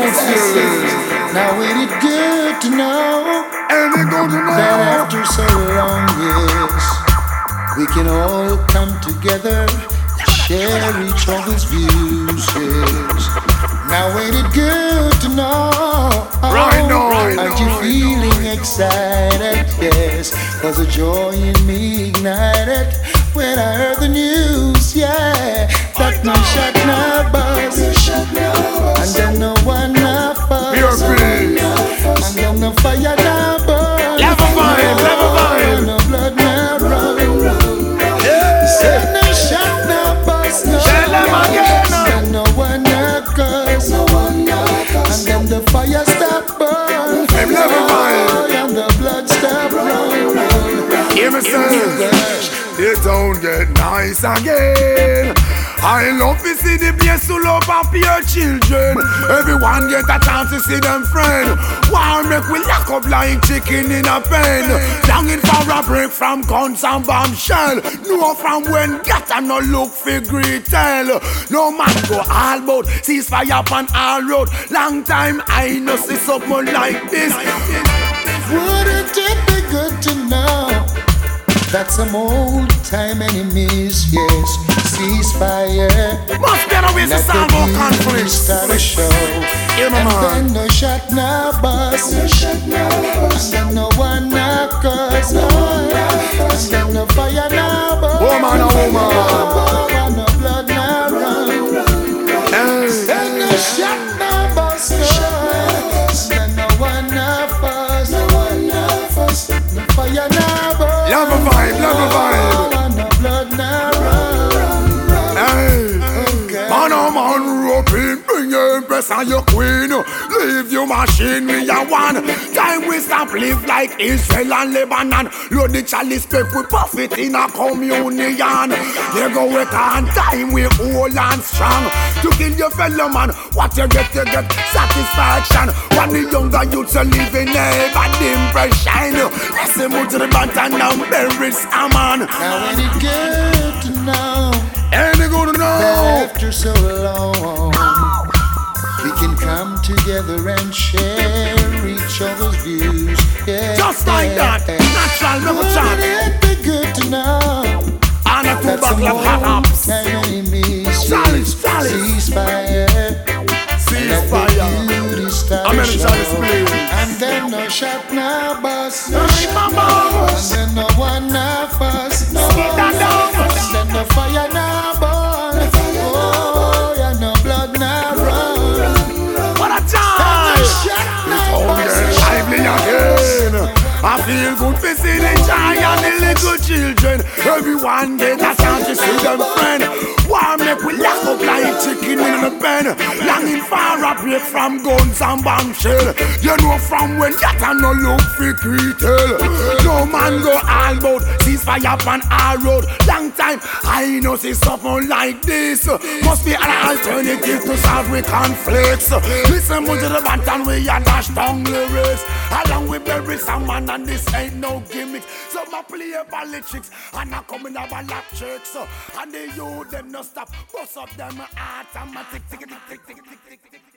Now ain't it good to know that after so long years we can all come together, share each other's views. Yes. Now ain't it good to know? Aren't you feeling excited? Yes, cause the joy in me ignited when I heard the news. Yeah, that no shot, no buzz, and then no one, no fuss, and then no fire, no burn, no blood, no run. Said no shot, no buzz, no and then no one, no curse, and then the fire stop burn, and the blood stop run. Hear me say, it don't get nice again. I love to see the place full up of your children. Everyone get a chance to see them friend. Why make we lock up like chicken in a pen? Longing for a break from guns and bombshell. Know from when got a no look for great tell. No man go all about ceasefire upon all road. Long time I know see something like this. Wouldn't it be good to know that some old time enemies, yes, ceasefire. Must be a way to solve our conflict. Start a show. Yeah, and then no shot, no bus, and then no one, no cause, and then no fire, no burn, no blood, no run. Then no shot, no bus, and then no one, no fuss, no fire, no burn. Love a vibe, love a vibe. No blood, no run. Hey, man, I'm on roping. Bring your empress and your queen. Leave your machine, we are one. Time we stop live like Israel and Lebanon. Load the chalice, make we profit in a communion. You go work on time, we hold and strong. To kill your fellow man, what you get satisfaction. When the younger youths are living a bad impression. Listen to the bantan now, there is a man. Now ain't it good to know? Ain't it good to know? That after so long we can come together and share each other's views. Yeah, just like that, natural, never chat. Wouldn't it be good to know? And a two that some buckle of hot old ups. time enemies, Chalice, chalice. ceasefire, Ceasefire. I'm in the chalice, please. and then no shot, no bus, No and then no one, no fuss, and then no fire, no burn, oh yeah, no blood, no run. What a time! Lively again. I feel good for seeing the giant and the little children. Everyone get a chance to see them friend. Why make we lock up like chicken in the pen? Longing for a break from guns and bombshell. You know from when that and no look for retail. No man go all about ceasefire upon our road. Long time I know see something like this. Must be an alternative to solve with conflicts. Listen to the bantan we a dash down lyrics. Along with bury some man and this ain't no gimmick. So I play politics and I come in a lap checks. And the youth them no stop. Most of them are automatic.